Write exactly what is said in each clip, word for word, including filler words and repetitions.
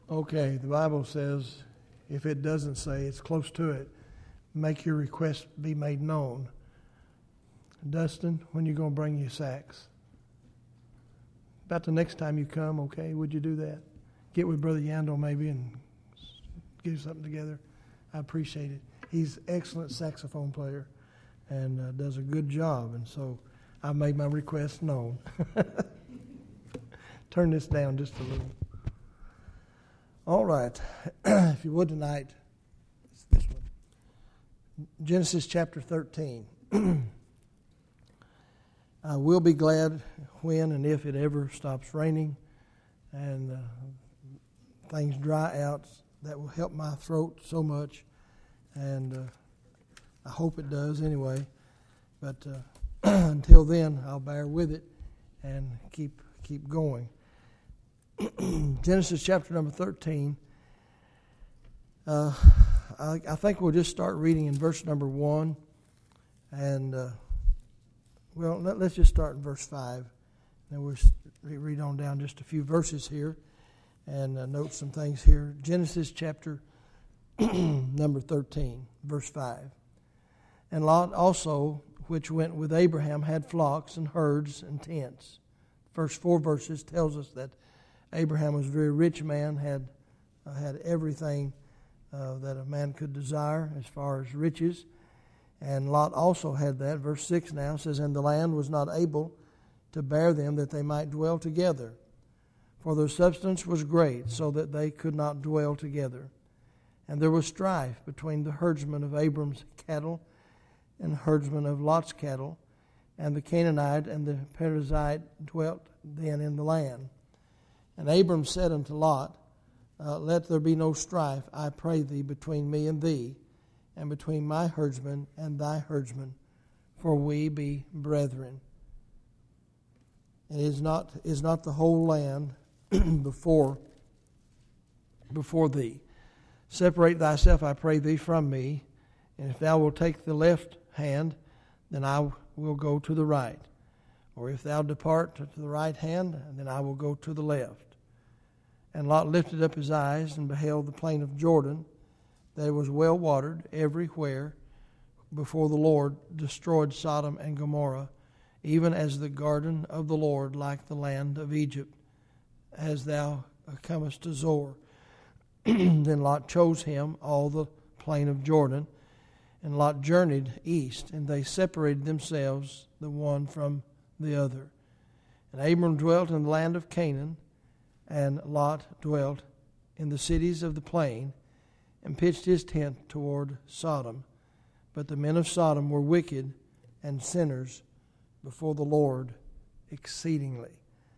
Okay, the Bible says, if it doesn't say, it's close to it, make your request be made known. Dustin, when you going to bring your sacks? About the next time you come, okay? Would you do that? Get with Brother Yandel maybe and get something together. I appreciate it. He's an excellent saxophone player and uh, does a good job. And so I made my request known. Turn this down just a little. All right. If you would tonight, it's this one. Genesis chapter thirteen. I will be glad when and if it ever stops raining and uh, things dry out. That will help my throat so much, and uh, I hope it does anyway. But uh, until then, I'll bear with it and keep keep going. Genesis chapter number thirteen. Uh, I, I think we'll just start reading in verse number one, and uh, well, let, let's just start in verse five. Then we'll read on down just a few verses here and uh, note some things here. Genesis chapter number thirteen, verse five. And Lot also, which went with Abraham, had flocks and herds and tents. First four verses tells us that Abraham was a very rich man, had uh, had everything uh, that a man could desire as far as riches. And Lot also had that. Verse six now says, and the land was not able to bear them that they might dwell together. For their substance was great, so that they could not dwell together. And there was strife between the herdsmen of Abram's cattle and the herdsmen of Lot's cattle. And the Canaanite and the Perizzite dwelt then in the land. And Abram said unto Lot, uh, let there be no strife, I pray thee, between me and thee, and between my herdsmen and thy herdsmen, for we be brethren. And is not is not the whole land before before thee? Separate thyself, I pray thee, from me, and if thou wilt take the left hand, then I will go to the right. Or if thou depart to the right hand, then I will go to the left. And Lot lifted up his eyes and beheld the plain of Jordan, that it was well watered everywhere, before the Lord destroyed Sodom and Gomorrah, even as the garden of the Lord, like the land of Egypt, as thou comest to Zoar. Then Lot chose him all the plain of Jordan, and Lot journeyed east, and they separated themselves the one from the other. And Abram dwelt in the land of Canaan, and Lot dwelt in the cities of the plain, and pitched his tent toward Sodom. But the men of Sodom were wicked and sinners before the Lord exceedingly.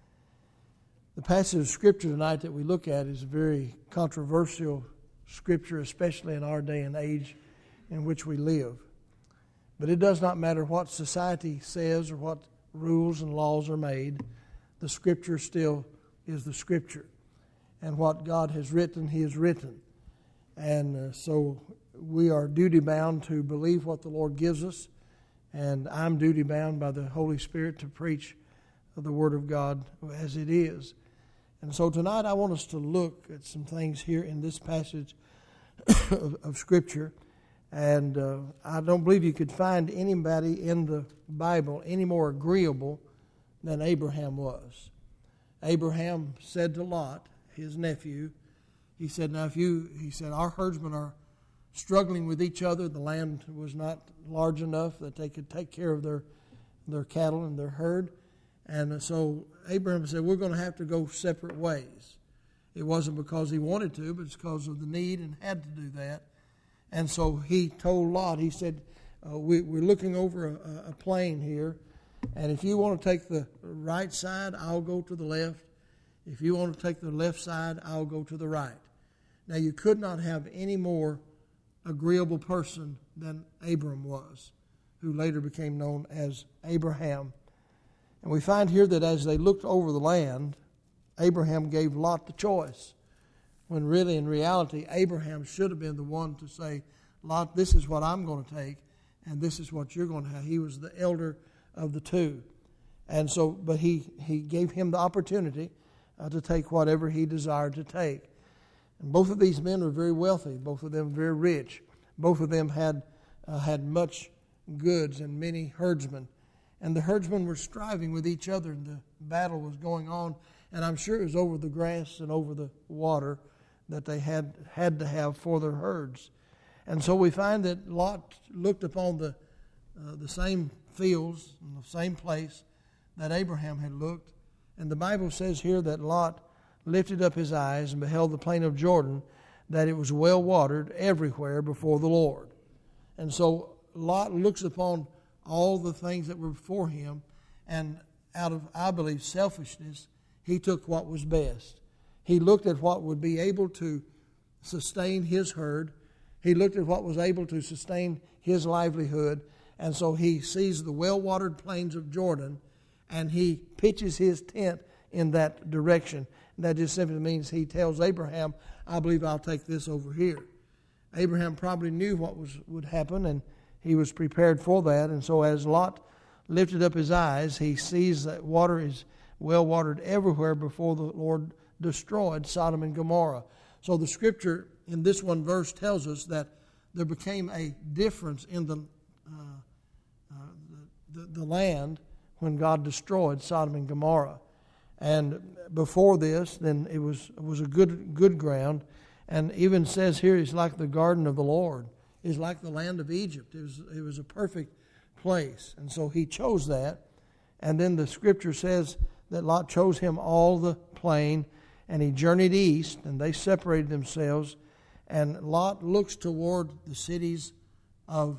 The passage of Scripture tonight that we look at is a very controversial Scripture, especially in our day and age in which we live. But it does not matter what society says or what rules and laws are made, the Scripture still is the Scripture. And what God has written, He has written. And uh, so we are duty-bound to believe what the Lord gives us, and I'm duty-bound by the Holy Spirit to preach the Word of God as it is. And so tonight I want us to look at some things here in this passage of, of Scripture. And uh, I don't believe you could find anybody in the Bible any more agreeable than Abraham was. Abraham said to Lot, his nephew, he said, now if you, he said, our herdsmen are struggling with each other. The land was not large enough that they could take care of their, their cattle and their herd. And so Abraham said, we're going to have to go separate ways. It wasn't because he wanted to, but it's because of the need and had to do that. And so he told Lot, he said, uh, we, we're looking over a, a plain here, and if you want to take the right side, I'll go to the left. If you want to take the left side, I'll go to the right. Now, you could not have any more agreeable person than Abram was, who later became known as Abraham. And we find here that as they looked over the land, Abraham gave Lot the choice, when really, in reality, Abraham should have been the one to say, Lot, this is what I'm going to take, and this is what you're going to have. He was the elder of the two. And so, but he, he gave him the opportunity uh, to take whatever he desired to take. And both of these men were very wealthy, both of them very rich. Both of them had uh, had much goods and many herdsmen. And the herdsmen were striving with each other, and the battle was going on. And I'm sure it was over the grass and over the water that they had had to have for their herds. And so we find that Lot looked upon the uh, the same fields in the same place that Abraham had looked. And the Bible says here that Lot lifted up his eyes and beheld the plain of Jordan, that it was well watered everywhere before the Lord. And so Lot looks upon all the things that were before him, and out of, I believe, selfishness, he took what was best. He looked at what would be able to sustain his herd. He looked at what was able to sustain his livelihood. And so he sees the well-watered plains of Jordan, and he pitches his tent in that direction. And that just simply means he tells Abraham, I believe I'll take this over here. Abraham probably knew what was would happen, and he was prepared for that. And so as Lot lifted up his eyes, he sees that water is well-watered everywhere before the Lord destroyed Sodom and Gomorrah. So the scripture in this one verse tells us that there became a difference in the uh, uh, the, the, the land when God destroyed Sodom and Gomorrah. And before this, then it was it was a good good ground, and even says here it's like the garden of the Lord. It's like the land of Egypt. It was it was a perfect place, and so he chose that. And then the scripture says that Lot chose him all the plain, and he journeyed east, and they separated themselves. And Lot looks toward the cities of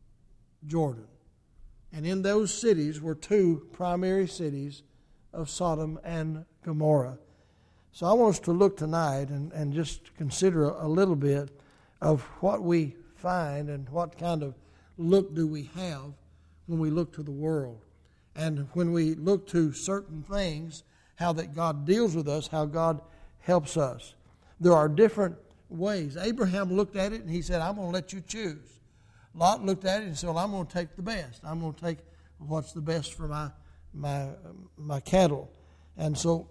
Jordan. And in those cities were two primary cities of Sodom and Gomorrah. So I want us to look tonight and, and just consider a, a little bit of what we find and what kind of look do we have when we look to the world. And when we look to certain things, how that God deals with us, how God helps us. There are different ways. Abraham looked at it and he said, I'm going to let you choose. Lot looked at it and said, well, I'm going to take the best. I'm going to take what's the best for my my my cattle. And so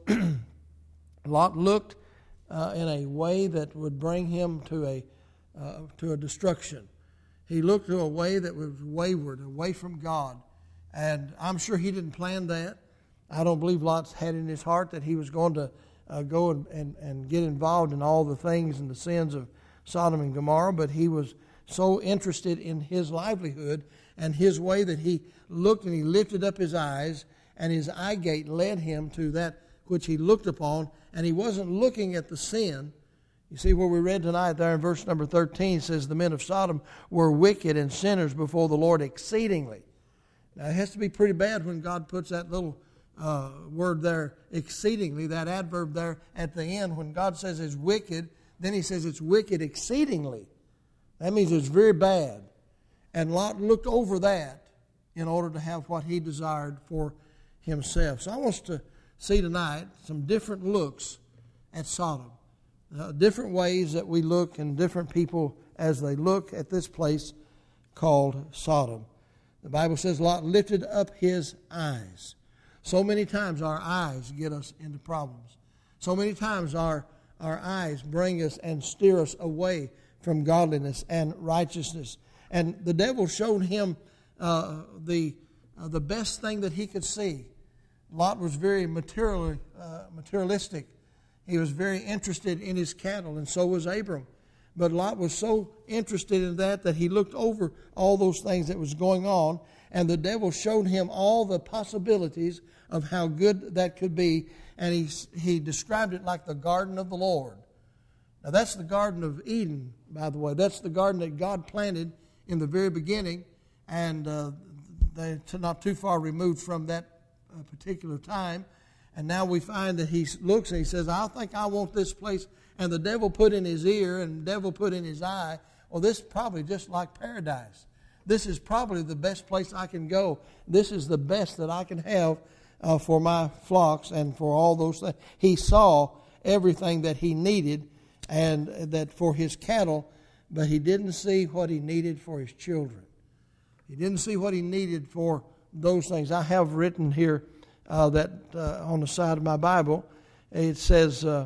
Lot looked uh, in a way that would bring him to a uh, to a destruction. He looked to a way that was wayward, away from God. And I'm sure he didn't plan that. I don't believe Lot had in his heart that he was going to uh, go and, and, and get involved in all the things and the sins of Sodom and Gomorrah, but he was so interested in his livelihood and his way that he looked and he lifted up his eyes, and his eye gate led him to that which he looked upon, and he wasn't looking at the sin. You see where we read tonight there in verse number thirteen says the men of Sodom were wicked and sinners before the Lord exceedingly. Now it has to be pretty bad when God puts that little uh, word there, exceedingly, that adverb there at the end. When God says it's wicked, then he says it's wicked exceedingly. That means it's very bad. And Lot looked over that in order to have what he desired for himself. So I want us to see tonight some different looks at Sodom. Uh, different ways that we look, and different people as they look at this place called Sodom. The Bible says Lot lifted up his eyes. So many times our eyes get us into problems. So many times our, our eyes bring us and steer us away from godliness and righteousness. And the devil showed him uh, the uh, the best thing that he could see. Lot was very material, uh, materialistic. He was very interested in his cattle, and so was Abram. But Lot was so interested in that that he looked over all those things that was going on, and the devil showed him all the possibilities of how good that could be, and he he described it like the garden of the Lord. Now that's the Garden of Eden, by the way. That's the garden that God planted in the very beginning, and uh, they're not too far removed from that uh, particular time. And now we find that he looks and he says, I think I want this place. And the devil put in his ear and the devil put in his eye, well, this is probably just like paradise. This is probably the best place I can go. This is the best that I can have uh, for my flocks and for all those things. He saw everything that he needed and that for his cattle, but he didn't see what he needed for his children. He didn't see what he needed for those things. I have written here uh, that uh, on the side of my Bible, it says, uh,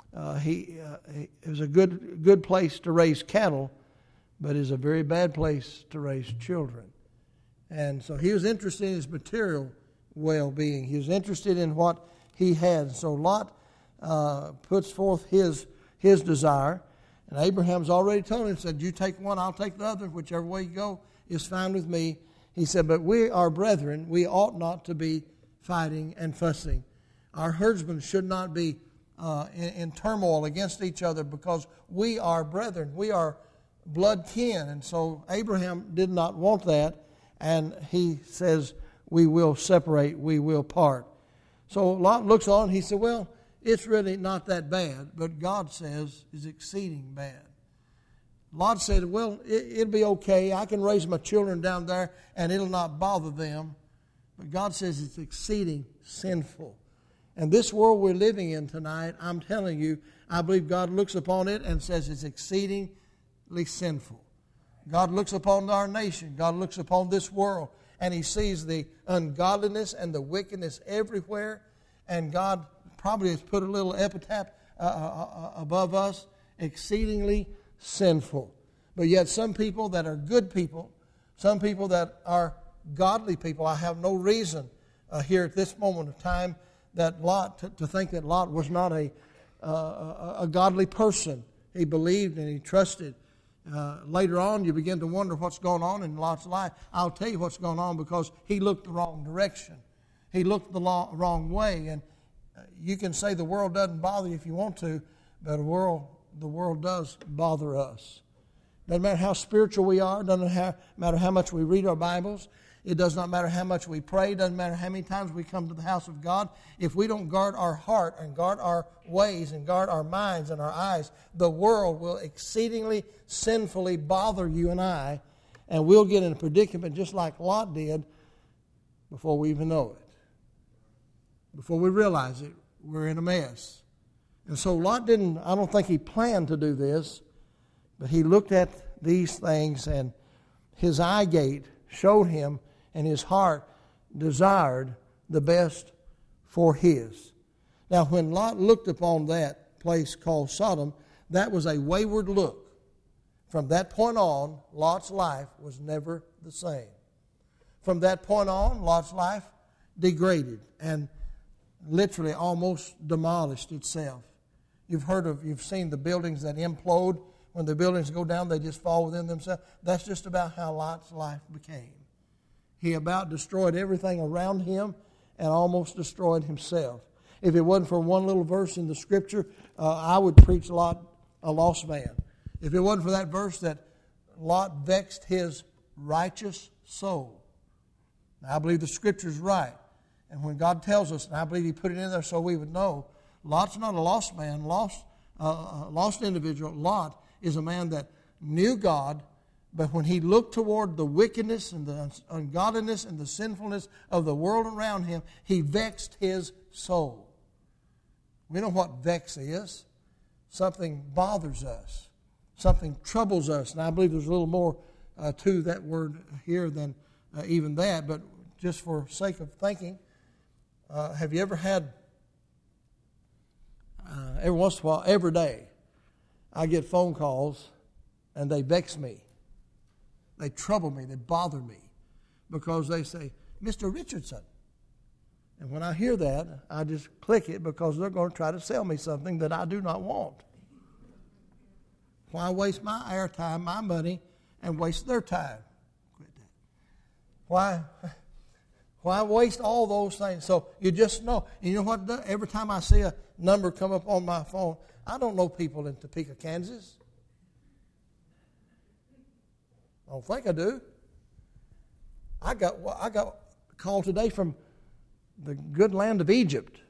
uh, he, uh, he it was a good good place to raise cattle, but is a very bad place to raise children. And so he was interested in his material well-being. He was interested in what he had. So Lot uh, puts forth his his desire, and Abraham's already told him, said, "You take one, I'll take the other. Whichever way you go is fine with me." He said, "But we are brethren. We ought not to be fighting and fussing. Our herdsmen should not be uh, in, in turmoil against each other because we are brethren. We are blood kin." And so Abraham did not want that, and he says, "We will separate, we will part." So Lot looks on and he said, "Well, it's really not that bad," but God says it's exceeding bad. Lot said, "Well, it, it'll be okay. I can raise my children down there and it'll not bother them." But God says it's exceeding sinful. And this world we're living in tonight, I'm telling you, I believe God looks upon it and says it's exceedingly sinful. God looks upon our nation. God looks upon this world. And He sees the ungodliness and the wickedness everywhere. And God probably has put a little epitaph uh, uh, above us, exceedingly sinful. But yet some people that are good people, some people that are godly people, I have no reason uh, here at this moment of time that Lot, to, to think that Lot was not a, uh, a, a godly person. He believed and he trusted. Uh, later on, you begin to wonder what's going on in Lot's life. I'll tell you what's going on because he looked the wrong direction. He looked the law, wrong way. And you can say the world doesn't bother you if you want to, but the world, the world does bother us. Doesn't matter how spiritual we are. Doesn't matter how much we read our Bibles. It does not matter how much we pray. Doesn't matter how many times we come to the house of God. If we don't guard our heart and guard our ways and guard our minds and our eyes, the world will exceedingly sinfully bother you and I, and we'll get in a predicament just like Lot did before we even know it. Before we realize it, we're in a mess. And so Lot didn't, I don't think he planned to do this, but he looked at these things and his eye gate showed him and his heart desired the best for his. Now when Lot looked upon that place called Sodom, that was a wayward look. From that point on, Lot's life was never the same. From that point on, Lot's life degraded and literally almost demolished itself. You've heard of, you've seen the buildings that implode. When the buildings go down, they just fall within themselves. That's just about how Lot's life became. He about destroyed everything around him and almost destroyed himself. If it wasn't for one little verse in the Scripture, uh, I would preach Lot a lost man. If it wasn't for that verse that Lot vexed his righteous soul. Now, I believe the Scripture's right. And when God tells us, and I believe He put it in there so we would know, Lot's not a lost man, lost, uh, a lost individual. Lot is a man that knew God, but when he looked toward the wickedness and the ungodliness and the sinfulness of the world around him, he vexed his soul. We know what vex is. Something bothers us. Something troubles us. And I believe there's a little more uh, to that word here than uh, even that, but just for sake of thinking, uh, have you ever had, uh, every once in a while, every day, I get phone calls and they vex me. They trouble me. They bother me because they say, "Mister Richardson." And when I hear that, I just click it because they're going to try to sell me something that I do not want. Why waste my airtime, my money, and waste their time? Quit that. Why, why waste all those things? So you just know. And you know what? Every time I see a number come up on my phone, I don't know people in Topeka, Kansas. I don't think I do. I got I got a call today from the good land of Egypt.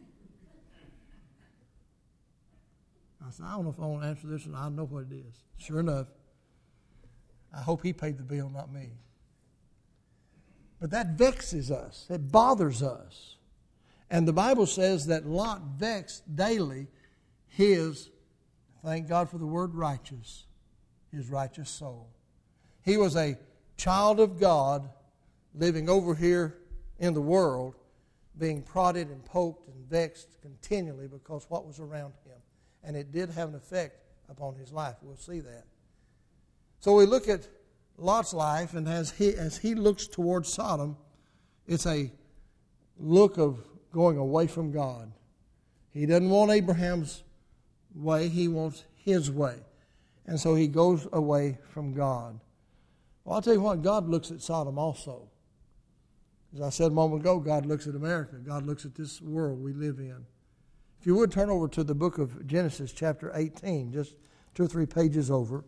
I said, I don't know if I want to answer this, and I know what it is. Sure enough, I hope he paid the bill, not me. But that vexes us. It bothers us. And the Bible says that Lot vexed daily his, thank God for the word righteous, his righteous soul. He was a child of God living over here in the world, being prodded and poked and vexed continually because what was around him. And it did have an effect upon his life. We'll see that. So we look at Lot's life, and as he, as he looks towards Sodom, it's a look of going away from God. He doesn't want Abraham's way. He wants his way. And so he goes away from God. Well, I'll tell you what, God looks at Sodom also. As I said a moment ago, God looks at America. God looks at this world we live in. If you would turn over to the book of Genesis chapter eighteen, just two or three pages over.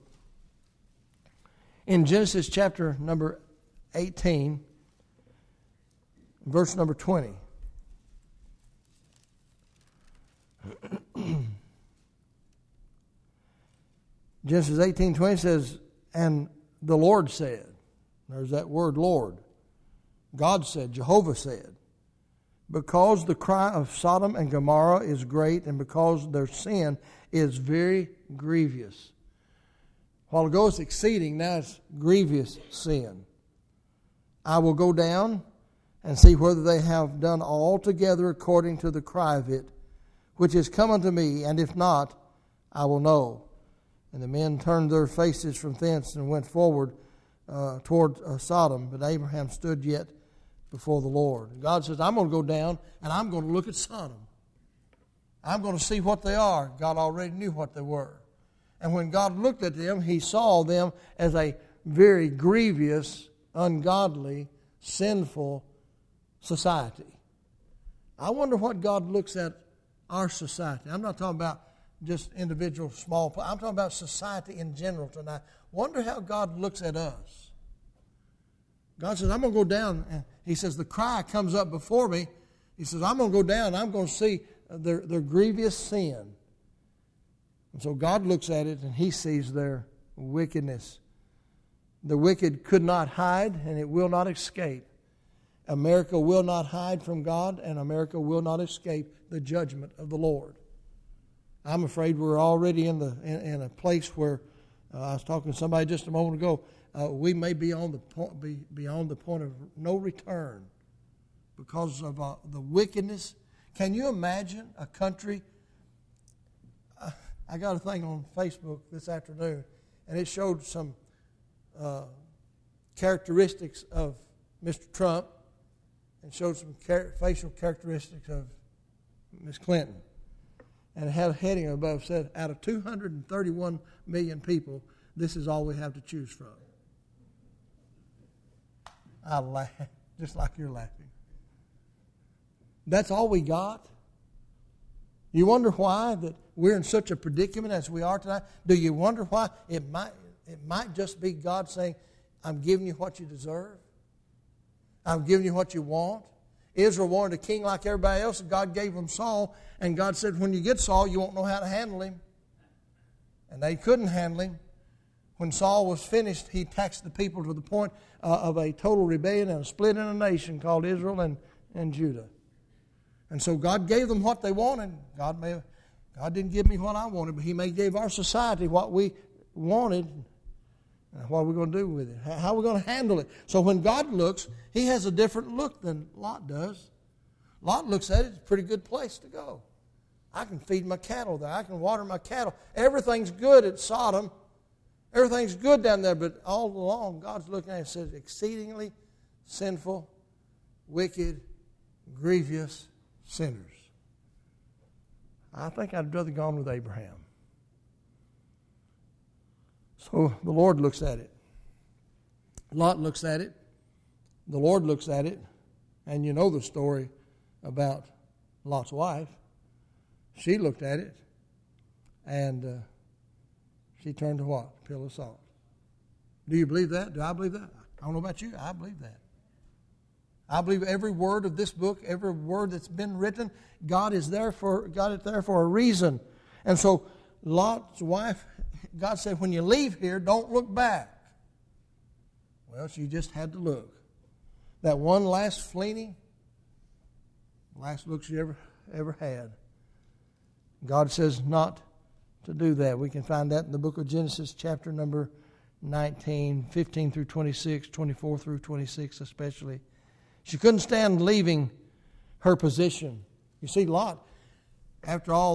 In Genesis chapter number eighteen, verse number twenty. Genesis eighteen twenty says, and the Lord said, there's that word Lord. God said, Jehovah said, because the cry of Sodom and Gomorrah is great, and because their sin is very grievous. A while ago it's exceeding, now it's grievous sin. I will go down and see whether they have done altogether according to the cry of it, which is come unto me, and if not, I will know. And the men turned their faces from thence and went forward uh, toward uh, Sodom, but Abraham stood yet before the Lord. And God says, I'm going to go down and I'm going to look at Sodom. I'm going to see what they are. God already knew what they were. And when God looked at them, He saw them as a very grievous, ungodly, sinful society. I wonder what God looks at our society. I'm not talking about just individual small, I'm talking about society in general tonight. Wonder how God looks at us. God says, I'm going to go down. And He says, the cry comes up before me. He says, I'm going to go down and I'm going to see their, their grievous sin. And so God looks at it and He sees their wickedness. The wicked could not hide and it will not escape. America will not hide from God, and America will not escape the judgment of the Lord. I'm afraid we're already in the in, in a place where uh, I was talking to somebody just a moment ago. Uh, we may be on the point, be beyond the point of no return because of uh, the wickedness. Can you imagine a country? Uh, I got a thing on Facebook this afternoon, and it showed some uh, characteristics of Mister Trump and showed some char- facial characteristics of Miz Clinton. And it had a heading above said, out of two hundred thirty-one million people, this is all we have to choose from. I laugh, just like you're laughing. That's all we got? You wonder why that we're in such a predicament as we are tonight? Do you wonder why? It might, it might just be God saying, I'm giving you what you deserve. I'm giving you what you want. Israel wanted a king like everybody else, and God gave them Saul. And God said, when you get Saul, you won't know how to handle him. And they couldn't handle him. When Saul was finished, he taxed the people to the point uh, of a total rebellion and a split in a nation called Israel and, and Judah. And so God gave them what they wanted. God may, God didn't give me what I wanted, but He may give our society what we wanted. And what are we going to do with it? How are we going to handle it? So when God looks, He has a different look than Lot does. Lot looks at it, it's a pretty good place to go. I can feed my cattle there. I can water my cattle. Everything's good at Sodom. Everything's good down there, but all along God's looking at it and says, exceedingly sinful, wicked, grievous sinners. I think I'd rather gone with Abraham. So the Lord looks at it. Lot looks at it. The Lord looks at it. And you know the story about Lot's wife. She looked at it. And uh, she turned to what? A pill of salt. Do you believe that? Do I believe that? I don't know about you. I believe that. I believe every word of this book, every word that's been written, God is there for God is there for a reason. And so Lot's wife, God said, when you leave here, don't look back. Well, she just had to look. That one last fleeting, last look she ever ever had. God says not to do that. We can find that in the book of Genesis, chapter number nineteen, fifteen through twenty-six, twenty-four through twenty-six especially. She couldn't stand leaving her position. You see, Lot, after all the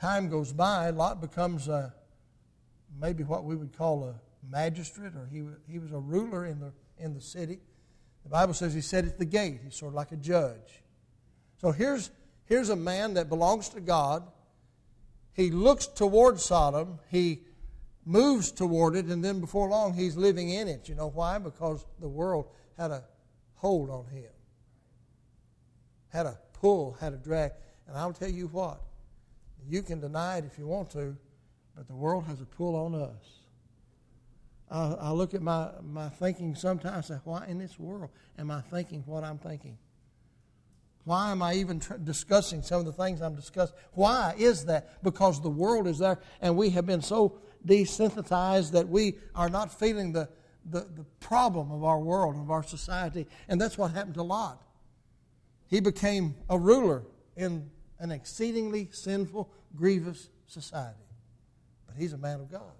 time goes by, Lot becomes a, maybe what we would call a magistrate, or he, he was a ruler in the, in the city. The Bible says he sat at the gate. He's sort of like a judge. So here's, here's a man that belongs to God. He looks toward Sodom. He moves toward it, and then before long he's living in it. You know why? Because the world had a hold on him. Had a pull, had a drag. And I'll tell you what, you can deny it if you want to, but the world has a pull on us. I, I look at my, my thinking sometimes and say, why in this world am I thinking what I'm thinking? Why am I even tr- discussing some of the things I'm discussing? Why is that? Because the world is there, and we have been so desensitized that we are not feeling the, the, the problem of our world, of our society. And that's what happened to Lot. He became a ruler in an exceedingly sinful, grievous society. But he's a man of God.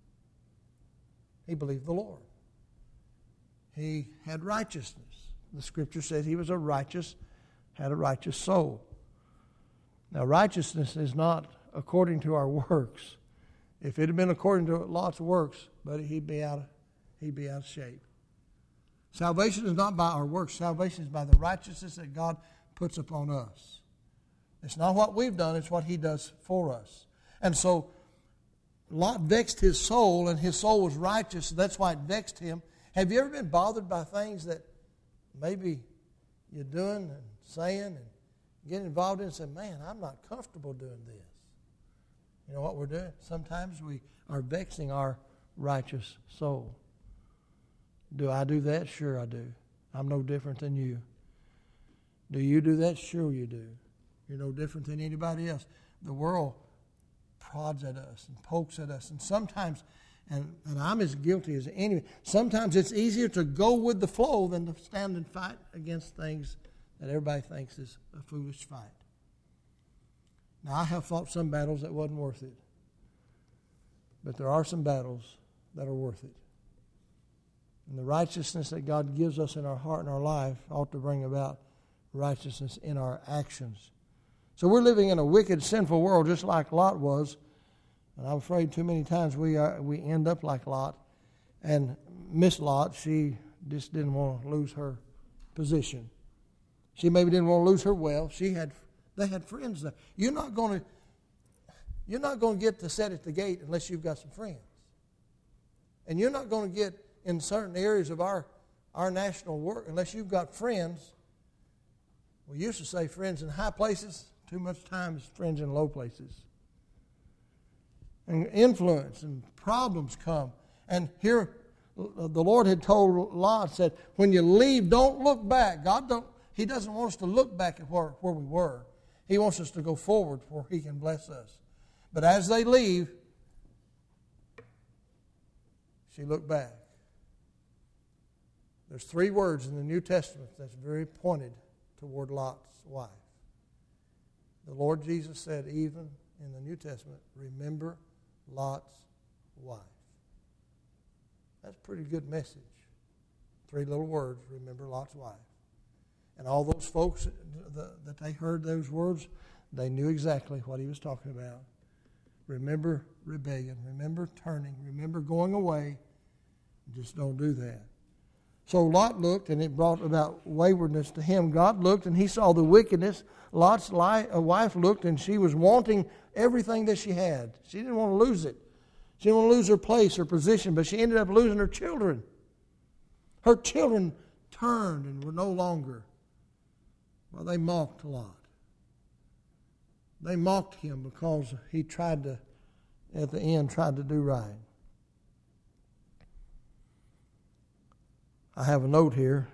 He believed the Lord. He had righteousness. The Scripture says he was a righteous, had a righteous soul. Now, righteousness is not according to our works. If it had been according to Lot's works, but he'd be out of, he'd be out of shape. Salvation is not by our works. Salvation is by the righteousness that God puts upon us. It's not what we've done, it's what he does for us. And so Lot vexed his soul, and his soul was righteous, so that's why it vexed him. Have you ever been bothered by things that maybe you're doing and saying and getting involved in and say, man, I'm not comfortable doing this? You know what we're doing? Sometimes we are vexing our righteous soul. Do I do that? Sure I do. I'm no different than you. Do you do that? Sure you do. You're no different than anybody else. The world prods at us and pokes at us. And sometimes, and, and I'm as guilty as anyone, sometimes it's easier to go with the flow than to stand and fight against things that everybody thinks is a foolish fight. Now, I have fought some battles that wasn't worth it. But there are some battles that are worth it. And the righteousness that God gives us in our heart and our life ought to bring about righteousness in our actions. So we're living in a wicked, sinful world just like Lot was. And I'm afraid too many times we are, we end up like Lot. And Miss Lot, she just didn't want to lose her position. She maybe didn't want to lose her wealth. She had, they had friends there. You're not going to, you're not going to get to sit at the gate unless you've got some friends. And you're not going to get in certain areas of our, our national work unless you've got friends. We used to say friends in high places. Too much time is friends in low places. And influence and problems come. And here the Lord had told Lot, said, when you leave, don't look back. God don't, He doesn't want us to look back at where, where we were. He wants us to go forward where He can bless us. But as they leave, she looked back. There's three words in the New Testament that's very pointed toward Lot's wife. The Lord Jesus said, even in the New Testament, remember Lot's wife. That's a pretty good message. Three little words, remember Lot's wife. And all those folks that they heard those words, they knew exactly what he was talking about. Remember rebellion. Remember turning. Remember going away. Just don't do that. So Lot looked, and it brought about waywardness to him. God looked, and he saw the wickedness. Lot's wife looked, and she was wanting everything that she had. She didn't want to lose it. She didn't want to lose her place, her position, but she ended up losing her children. Her children turned and were no longer. Well, they mocked Lot. They mocked him because he tried to, at the end, tried to do right. I have a note here.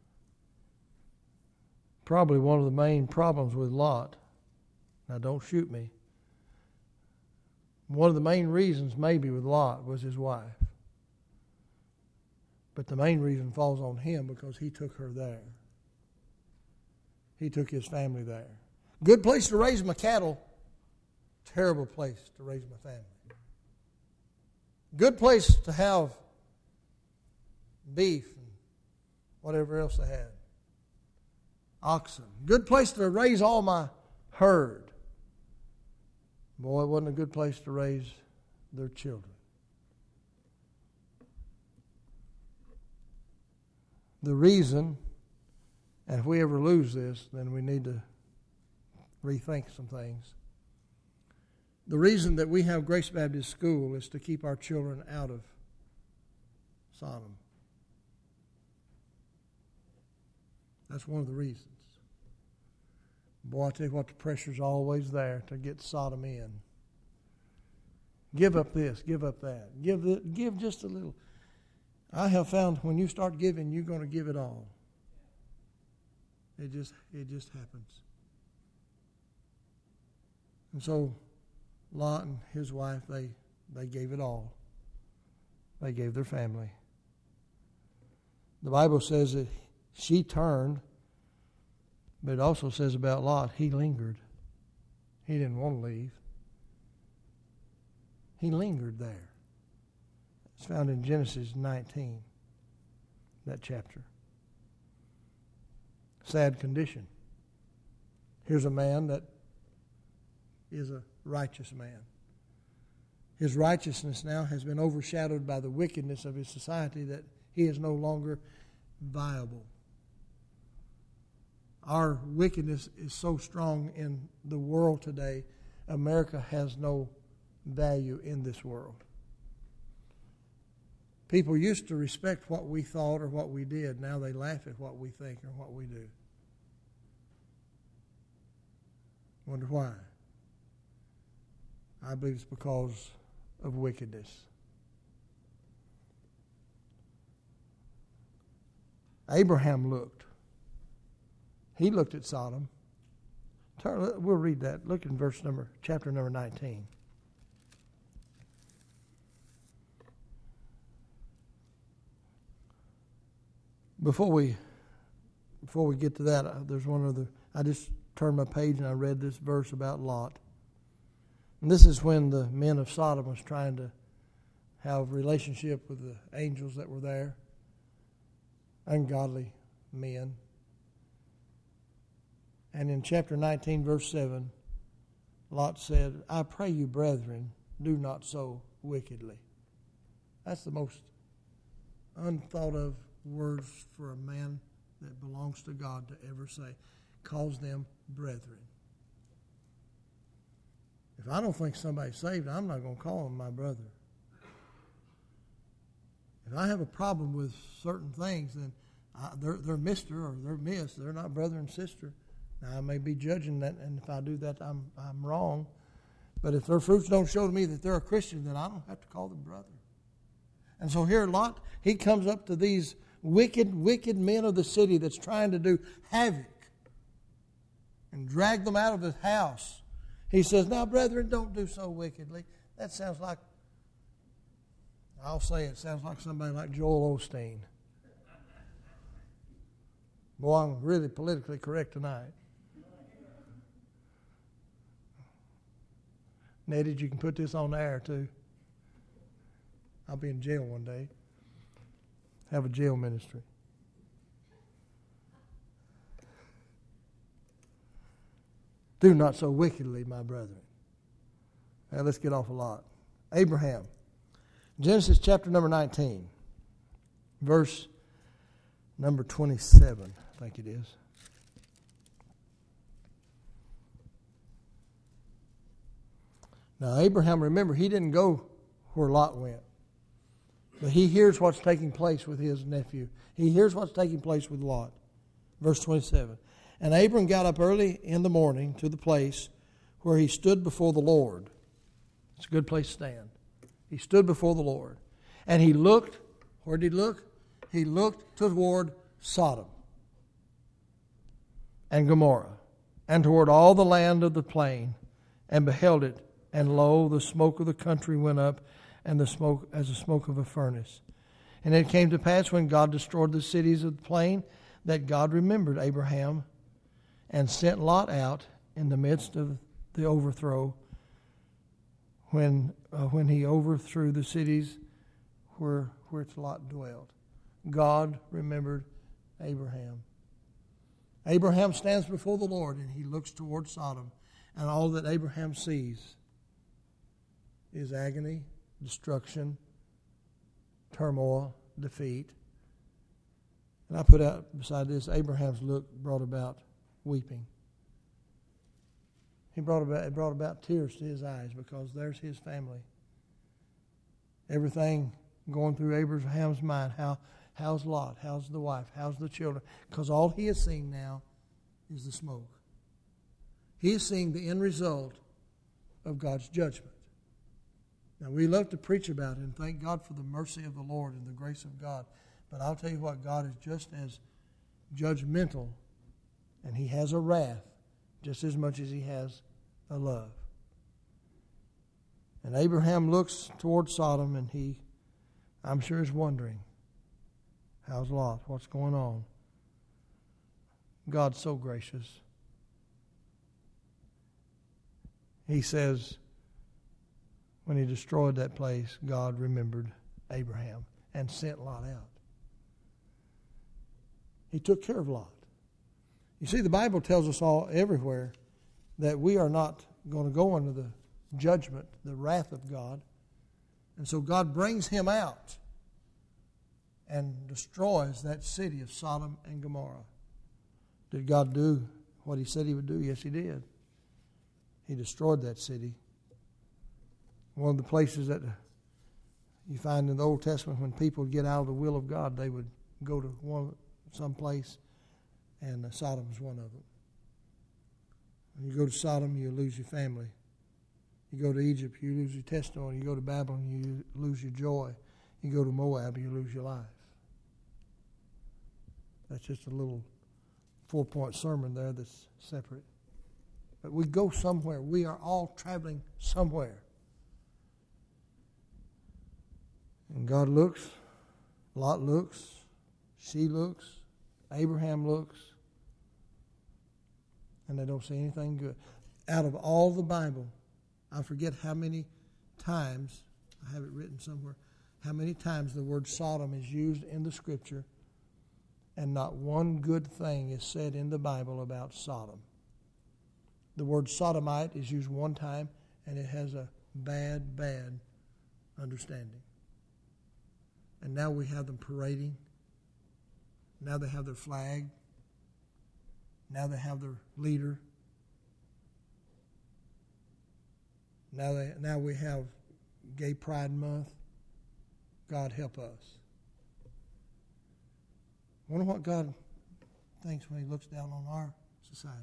Probably one of the main problems with Lot. Now, don't shoot me. One of the main reasons maybe with Lot was his wife. But the main reason falls on him because he took her there. He took his family there. Good place to raise my cattle. Terrible place to raise my family. Good place to have beef and whatever else they had. Oxen. Good place to raise all my herd. Boy, it wasn't a good place to raise their children. The reason, and if we ever lose this, then we need to rethink some things. The reason that we have Grace Baptist School is to keep our children out of Sodom. That's one of the reasons. Boy, I tell you what, the pressure's always there to get Sodom in. Give up this, give up that. Give the, give just a little. I have found when you start giving, you're going to give it all. It just it just happens. And so Lot and his wife, they, they gave it all. They gave their family. The Bible says that she turned, but it also says about Lot, he lingered. He didn't want to leave. He lingered there. It's found in Genesis nineteen, that chapter. Sad condition. Here's a man that is a righteous man. His righteousness now has been overshadowed by the wickedness of his society, that he is no longer viable. Our wickedness is so strong in the world today, America has no value in this world. People used to respect what we thought or what we did. Now they laugh at what we think or what we do. Wonder why? I believe it's because of wickedness. Abraham looked. He looked at Sodom. Turn, we'll read that. Look in verse number, chapter number nineteen. Before we, before we get to that, uh, there's one other. I just turned my page and I read this verse about Lot. And this is when the men of Sodom was trying to have a relationship with the angels that were there. Ungodly men. And in chapter nineteen, verse seven, Lot said, I pray you, brethren, do not so wickedly. That's the most unthought of words for a man that belongs to God to ever say. Calls them brethren. If I don't think somebody's saved, I'm not going to call them my brother. If I have a problem with certain things, then I, they're, they're Mister or they're Miss. They're not brother and sister. Now, I may be judging that, and if I do that, I'm I'm wrong. But if their fruits don't show to me that they're a Christian, then I don't have to call them brother. And so here Lot, he comes up to these wicked, wicked men of the city that's trying to do havoc and drag them out of his house. He says, now, brethren, don't do so wickedly. That sounds like, I'll say it, sounds like somebody like Joel Osteen. Boy, I'm really politically correct tonight. Nettie, you can put this on the air, too. I'll be in jail one day. Have a jail ministry. Do not so wickedly, my brethren. Now let's get off a lot. Abraham. Genesis chapter number nineteen. Verse number twenty-seven, I think it is. Now Abraham, remember, he didn't go where Lot went. But he hears what's taking place with his nephew. He hears what's taking place with Lot. Verse twenty-seven. And Abram got up early in the morning to the place where he stood before the Lord. It's a good place to stand. He stood before the Lord. And he looked, where did he look? He looked toward Sodom and Gomorrah, and toward all the land of the plain, and beheld it. And lo, the smoke of the country went up, and the smoke as the smoke of a furnace. And it came to pass, when God destroyed the cities of the plain, that God remembered Abraham, and sent Lot out in the midst of the overthrow, when uh, when he overthrew the cities where where Lot dwelt. God remembered Abraham. Abraham stands before the Lord, and he looks toward Sodom, and all that Abraham sees is agony, destruction, turmoil, defeat. And I put out beside this, Abraham's look brought about weeping. He brought about, it brought about tears to his eyes because there's his family. Everything going through Abraham's mind, how how's Lot, how's the wife, how's the children? Because all he is seeing now is the smoke. He is seeing the end result of God's judgment. Now, we love to preach about it and thank God for the mercy of the Lord and the grace of God. But I'll tell you what, God is just as judgmental, and He has a wrath just as much as He has a love. And Abraham looks toward Sodom, and he, I'm sure, is wondering, how's Lot? What's going on? God's so gracious. He says, when He destroyed that place, God remembered Abraham and sent Lot out. He took care of Lot. You see, the Bible tells us all everywhere that we are not going to go under the judgment, the wrath of God. And so God brings him out and destroys that city of Sodom and Gomorrah. Did God do what He said He would do? Yes, He did. He destroyed that city. One of the places that you find in the Old Testament when people would get out of the will of God, they would go to one some place, and Sodom is one of them. When you go to Sodom, you lose your family. You go to Egypt, you lose your testimony. You go to Babylon, you lose your joy. You go to Moab, you lose your life. That's just a little four-point sermon there that's separate. But we go somewhere. We are all traveling somewhere. And God looks, Lot looks, she looks, Abraham looks, and they don't see anything good. Out of all the Bible, I forget how many times, I have it written somewhere, how many times the word Sodom is used in the Scripture, and not one good thing is said in the Bible about Sodom. The word sodomite is used one time, and it has a bad, bad understanding. And now we have them parading. Now they have their flag. Now they have their leader. Now they now we have Gay Pride Month. God help us. I wonder what God thinks when He looks down on our society.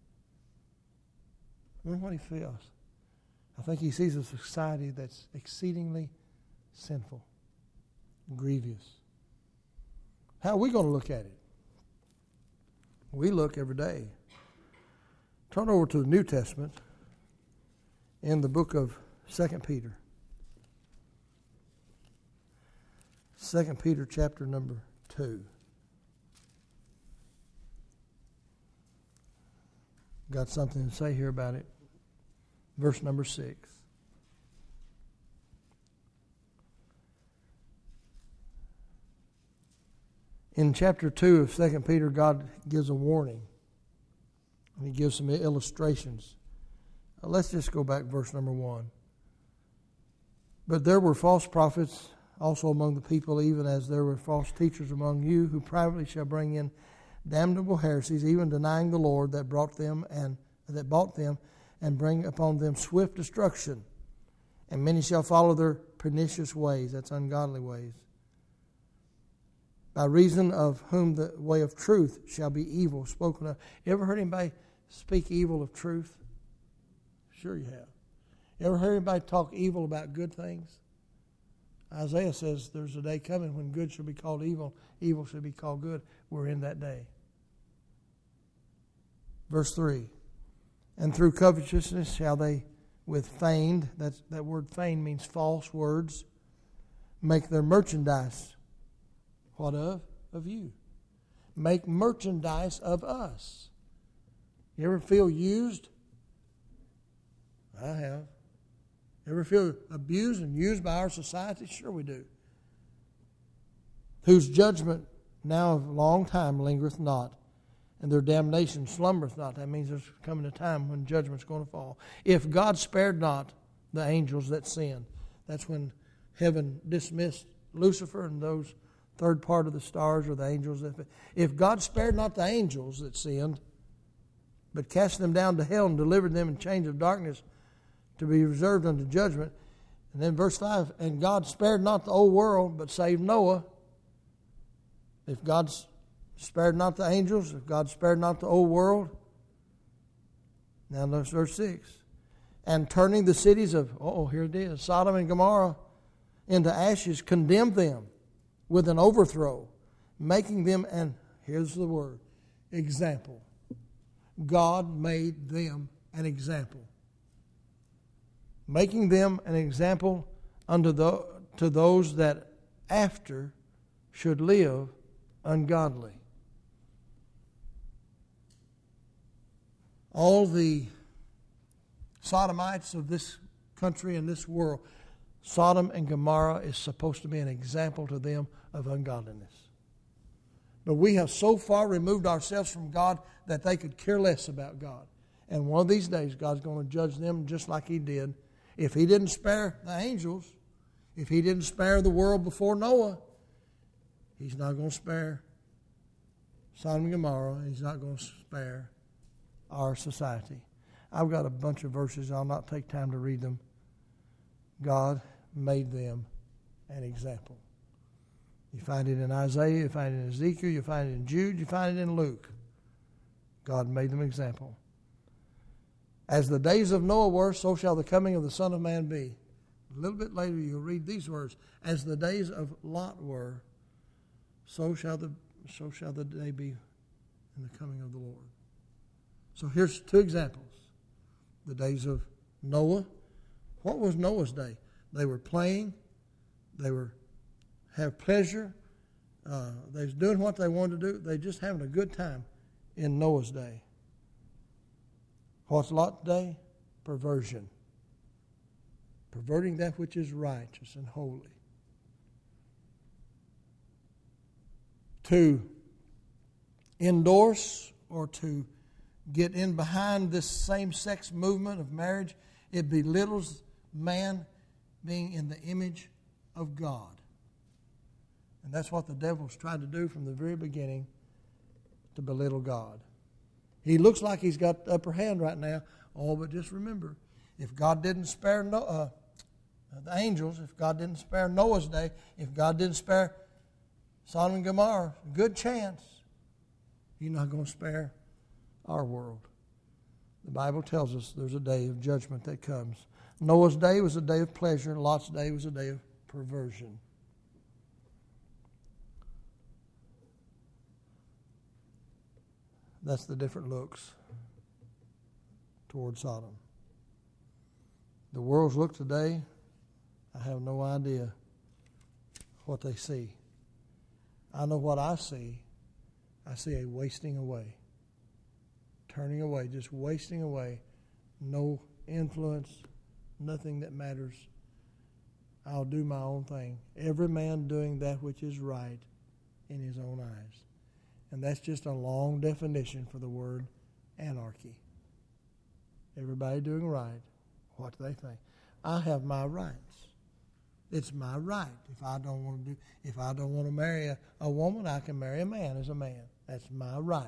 I wonder what He feels. I think He sees a society that's exceedingly sinful, grievous. How are we going to look at it? We look every day. Turn over to the New Testament in the book of Second Peter. Second Peter chapter number two. Got something to say here about it. Verse number six. In chapter two of Second Peter, God gives a warning. And He gives some illustrations. Now let's just go back verse number one. But there were false prophets also among the people, even as there were false teachers among you, who privately shall bring in damnable heresies, even denying the Lord that brought them and that bought them, and bring upon them swift destruction. And many shall follow their pernicious ways, that's ungodly ways, by reason of whom the way of truth shall be evil spoken of. You ever heard anybody speak evil of truth? Sure you have. You ever heard anybody talk evil about good things? Isaiah says there's a day coming when good shall be called evil, evil shall be called good. We're in that day. Verse three. And through covetousness shall they with feigned, that's, that word feigned means false words, make their merchandise. What of? Of you. Make merchandise of us. You ever feel used? I have. Ever feel abused and used by our society? Sure we do. Whose judgment now of long time lingereth not, and their damnation slumbereth not. That means there's coming a time when judgment's going to fall. If God spared not the angels that sinned. That's when heaven dismissed Lucifer and those third part of the stars or the angels. If God spared not the angels that sinned, but cast them down to hell and delivered them in chains of darkness to be reserved unto judgment. And then verse five, and God spared not the whole world, but saved Noah. If God spared not the angels, if God spared not the whole world. Now notice verse six. And turning the cities of, oh, here it is, Sodom and Gomorrah into ashes, condemned them with an overthrow, making them, and here's the word, example. God made them an example. Making them an example unto the, to those that after should live ungodly. All the Sodomites of this country and this world, Sodom and Gomorrah is supposed to be an example to them of ungodliness. But we have so far removed ourselves from God that they could care less about God. And one of these days, God's going to judge them just like He did. If He didn't spare the angels, if He didn't spare the world before Noah, He's not going to spare Sodom and Gomorrah. He's not going to spare our society. I've got a bunch of verses. I'll not take time to read them. God made them an example. You find it in Isaiah, you find it in Ezekiel, you find it in Jude, you find it in Luke. God made them an example. As the days of Noah were, so shall the coming of the Son of Man be. A little bit later you'll read these words. As the days of Lot were, so shall the so shall the day be in the coming of the Lord. So here's two examples. The days of Noah. What was Noah's day? They were playing. They were have pleasure. Uh, they was doing what they wanted to do. They just having a good time in Noah's day. What's Lot's day? Perversion. Perverting that which is righteous and holy. To endorse or to get in behind this same-sex movement of marriage, it belittles man being in the image of God. And that's what the devil's tried to do from the very beginning, to belittle God. He looks like he's got the upper hand right now. Oh, but just remember, if God didn't spare no, uh, the angels, if God didn't spare Noah's day, if God didn't spare Sodom and Gomorrah, good chance He's not going to spare our world. The Bible tells us there's a day of judgment that comes. Noah's day was a day of pleasure. Lot's day was a day of perversion. That's the different looks toward Sodom. The world's look today, I have no idea what they see. I know what I see. I see a wasting away. Turning away, just wasting away. No influence, nothing that matters. I'll do my own thing. Every man doing that which is right in his own eyes. And that's just a long definition for the word anarchy. Everybody doing right. What do they think? I have my rights. It's my right. If I don't want to do, if I don't want to marry a, a woman, I can marry a man as a man. That's my right.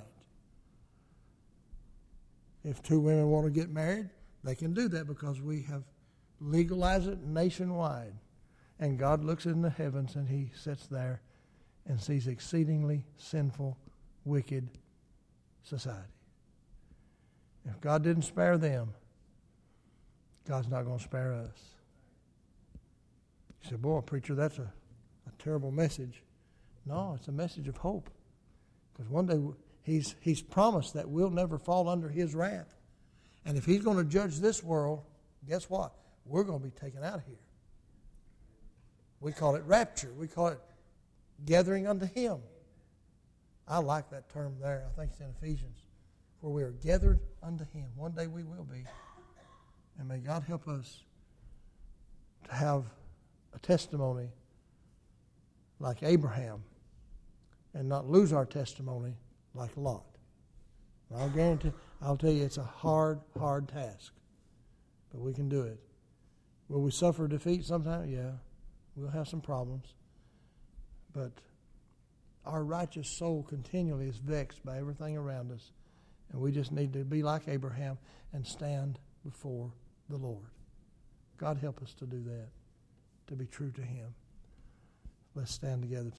If two women want to get married, they can do that because we have legalized it nationwide. And God looks in the heavens and He sits there and sees exceedingly sinful, wicked society. If God didn't spare them, God's not going to spare us. You say, boy, preacher, that's a, a terrible message. No, it's a message of hope. Because one day he's, he's promised that we'll never fall under His wrath. And if He's going to judge this world, guess what? We're going to be taken out of here. We call it rapture. We call it gathering unto Him. I like that term there. I think it's in Ephesians. For we are gathered unto Him. One day we will be. And may God help us to have a testimony like Abraham and not lose our testimony like Lot. And I'll guarantee, I'll tell you, it's a hard, hard task. But we can do it. Will we suffer defeat sometimes? Yeah. We'll have some problems. But our righteous soul continually is vexed by everything around us. And we just need to be like Abraham and stand before the Lord. God help us to do that, to be true to Him. Let's stand together.